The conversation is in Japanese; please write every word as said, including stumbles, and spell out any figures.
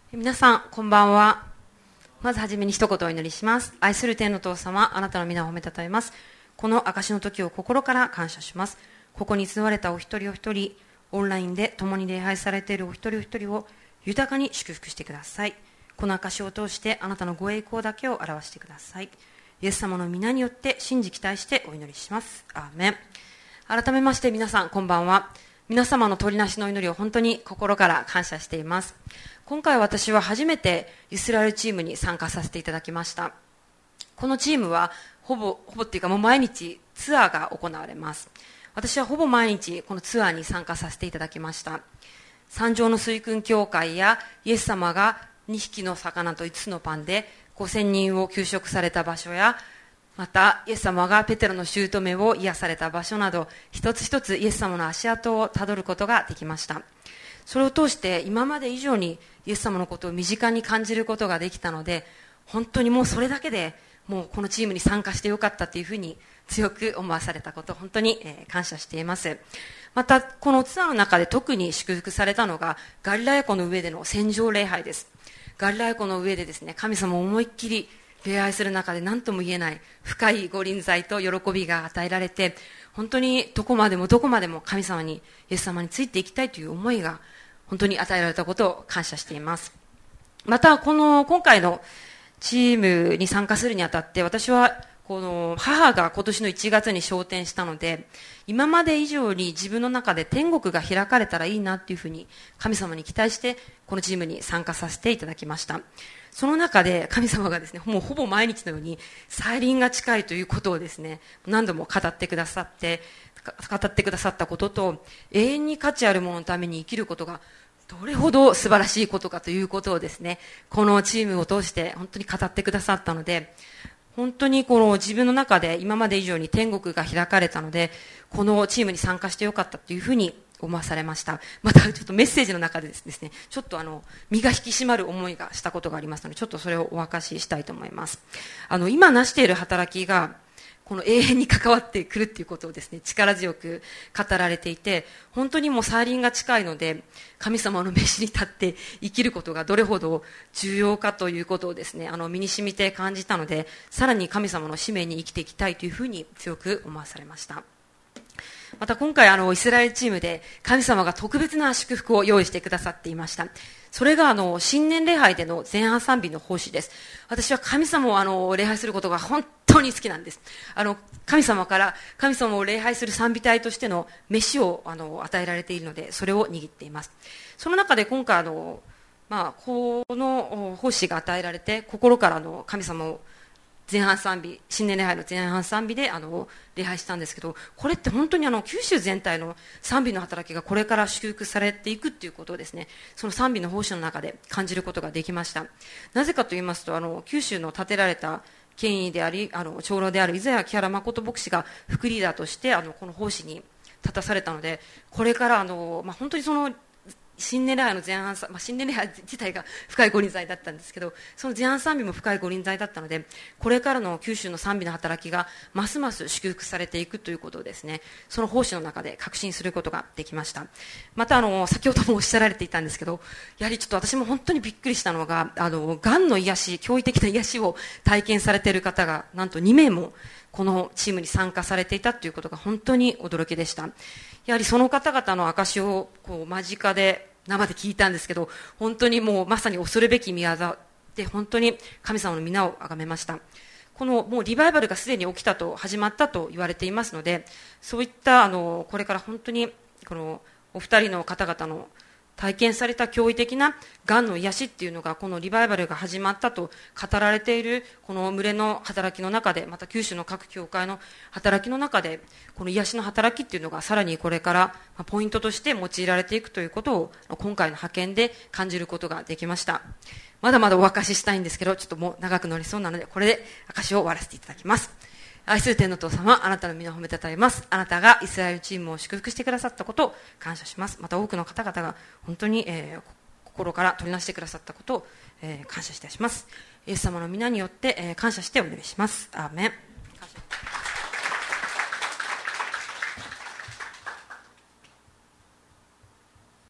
皆さんこんばんは。まずはじめに一言お祈りします。愛する天のお父様、あなたの皆を褒めたたえます。この証の時を心から感謝します。ここに集われたお一人お一人、オンラインで共に礼拝されているお一人お一人を豊かに祝福してください。この証を通してあなたのご栄光だけを表してください。イエス様の皆によって信じ期待してお祈りします。アーメン。改めまして皆さんこんばんは。皆様の取りなしの祈りを本当に心から感謝しています。今回私は初めてイスラエルチームに参加させていただきました。このチームはほぼほぼっていうかもう毎日ツアーが行われます。私はほぼ毎日このツアーに参加させていただきました。山上の水訓教会やイエス様がにひきの魚といつつのパンでごせんにんを給食された場所や、またイエス様がペテロの姑を癒された場所など、一つ一つイエス様の足跡をたどることができました。それを通して今まで以上にイエス様のことを身近に感じることができたので、本当にもうそれだけでもうこのチームに参加してよかったというふうに強く思わされたこと、本当に感謝しています。またこのツアーの中で特に祝福されたのがガリラヤ湖の上での洗浄礼拝です。ガリラヤ湖の上でですね、神様を思いっきり礼拝する中で何とも言えない深い御臨在と喜びが与えられて、本当にどこまでもどこまでも神様にイエス様についていきたいという思いが本当に与えられたことを感謝しています。またこの今回のチームに参加するにあたって、私はこの母が今年のいちがつに昇天したので、今まで以上に自分の中で天国が開かれたらいいなというふうに神様に期待してこのチームに参加させていただきました。その中で神様がですね、もうほぼ毎日のように再臨が近いということをですね、何度も語ってくださって語ってくださったことと、永遠に価値あるもののために生きることがどれほど素晴らしいことかということをですね、このチームを通して本当に語ってくださったので、本当にこの自分の中で今まで以上に天国が開かれたので、このチームに参加してよかったというふうに思わされました。またちょっとメッセージの中でですね、ちょっとあの身が引き締まる思いがしたことがありますので、ちょっとそれをお明かししたいと思います。あの今なしている働きがこの永遠に関わってくるっていうことをですね、力強く語られていて、本当にもう再臨が近いので、神様の召しに立って生きることがどれほど重要かということをですね、あの身に染みて感じたので、さらに神様の使命に生きていきたいというふうに強く思わされました。また今回あのイスラエルチームで神様が特別な祝福を用意してくださっていました。それがあの新年礼拝での前半賛美の奉仕です。私は神様をあの礼拝することが本当に好きなんです。あの神様から神様を礼拝する賛美隊としての飯をあの与えられているので、それを握っています。その中で今回あの、まあ、この奉仕が与えられて、心からの神様を前半賛美、新年礼拝の前半賛美であの礼拝したんですけど、これって本当にあの九州全体の賛美の働きがこれから祝福されていくということをですね、その賛美の奉仕の中で感じることができました。なぜかと言いますと、あの九州の建てられた権威であり、あの長老である伊沢木原誠牧師が副リーダーとしてあのこの奉仕に立たされたので、これからあの、まあ、本当にその新年礼拝の前半、まあ、新年礼拝自体が深い御臨在だったんですけど、その前半賛美も深い御臨在だったので、これからの九州の賛美の働きがますます祝福されていくということをですね、その奉仕の中で確信することができました。またあの先ほどもおっしゃられていたんですけど、やはりちょっと私も本当にびっくりしたのが、あのがんの癒し、驚異的な癒しを体験されている方がなんとにめいもこのチームに参加されていたということが本当に驚きでした。やはりその方々の証をこう間近で生で聞いたんですけど、本当にもうまさに恐るべき宮業で、本当に神様の皆を崇めました。このもうリバイバルがすでに起きたと、始まったと言われていますので、そういったあのこれから本当にこのお二人の方々の体験された驚異的ながんの癒しっていうのが、このリバイバルが始まったと語られているこの群れの働きの中で、また九州の各教会の働きの中で、この癒しの働きっていうのがさらにこれからポイントとして用いられていくということを今回の派遣で感じることができました。まだまだお明かししたいんですけど、ちょっともう長くなりそうなので、これで証しを終わらせていただきます。愛する天のお父様、あなたの皆を褒めたたえます。あなたがイスラエルチームを祝福してくださったことを感謝します。また多くの方々が本当に、えー、心から取りなしてくださったことを、えー、感謝いたします。イエス様の皆によって、えー、感謝してお祈りします。アーメン。感謝